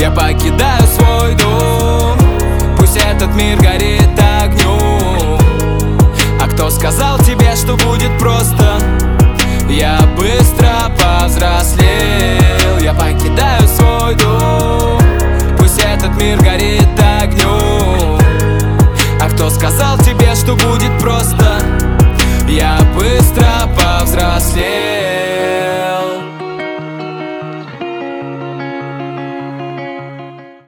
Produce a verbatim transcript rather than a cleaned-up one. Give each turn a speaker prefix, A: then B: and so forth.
A: Я покидаю свой дом, пусть этот мир горит огнем. А кто сказал тебе, что будет просто? Я быстро повзрослел. Я покидаю свой дом, пусть этот мир горит огнем. А кто сказал тебе, что будет просто? Я быстро повзрослел.